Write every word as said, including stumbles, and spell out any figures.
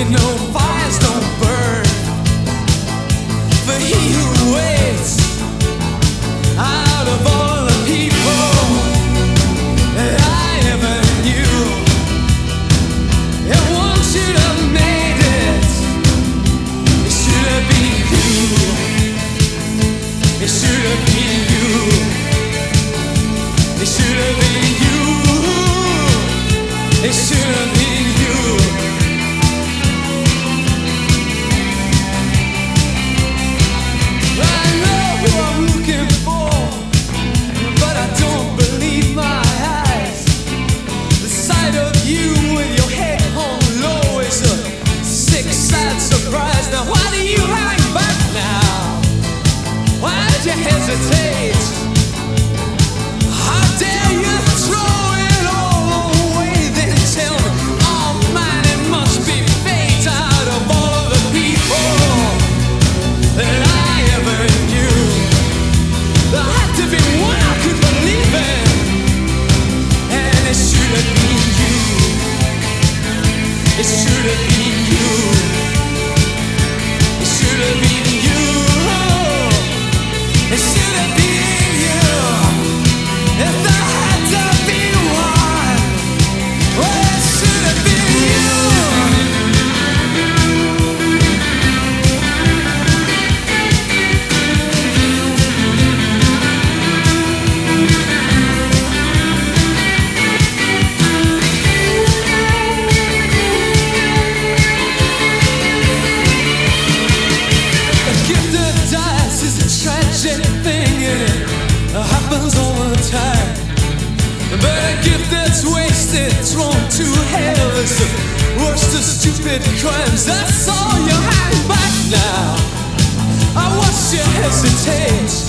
You know fires don't burn, but he who waits out of all the people that I ever knew, and one should have made it. It should have been you. It should have been you. It should have been you. It should have been you. I know who I'm looking for, but I don't believe my eyes. The sight of you with your head hung low is a sick, sad surprise. Now why do you hang back now? Why did you hesitate? How dare you throw it all away? Then tell me, oh man, it must be fate out of all of the people that I ever knew. There had to be one I could believe in, and it should have been you. It should have been you. It should have been you. It should have been you. If there had to be one, well, it should have been you. A gift of dice is a tragic thing, and it happens all the time. But a gift that's wasted, thrown to hell, is the worst of stupid crimes. That's all you hang back now. I watched you hesitate.